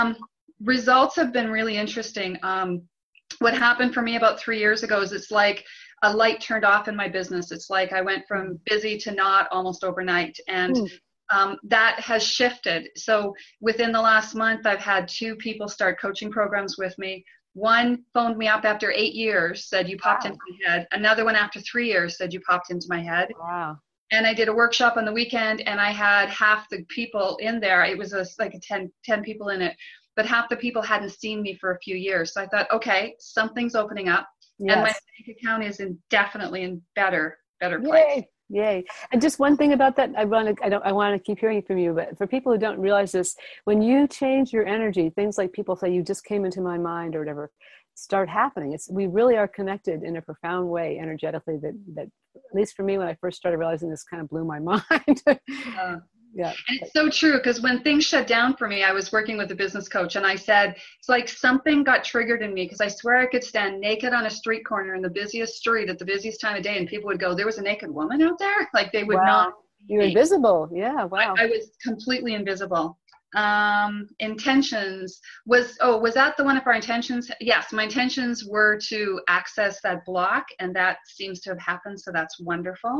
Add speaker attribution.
Speaker 1: Results have been really interesting. What happened for me about 3 years ago is it's like a light turned off in my business. It's like I went from busy to not almost overnight. And that has shifted. So within the last month, I've had 2 people start coaching programs with me. One phoned me up after 8 years, said, you popped into my head. Another one after 3 years said, you popped into my head.
Speaker 2: Wow.
Speaker 1: And I did a workshop on the weekend, and I had half the people in there. It was like 10 people in it, but half the people hadn't seen me for a few years. So I thought, okay, something's opening up. Yes. And my bank account is definitely in better place.
Speaker 2: Yay. And just one thing about that, I want to keep hearing from you, but for people who don't realize this, when you change your energy, things like people say, you just came into my mind or whatever, start happening. We really are connected in a profound way energetically that at least for me, when I first started realizing this, kind of blew my mind.
Speaker 1: Yeah. And it's so true, because when things shut down for me, I was working with a business coach, and I said, it's like something got triggered in me, because I swear I could stand naked on a street corner in the busiest street at the busiest time of day, and people would go, there was a naked woman out there? Like they would not.
Speaker 2: You're invisible. Yeah. Wow.
Speaker 1: I was completely invisible. Intentions was that the one of our intentions? Yes, my intentions were to access that block, and that seems to have happened. So that's wonderful.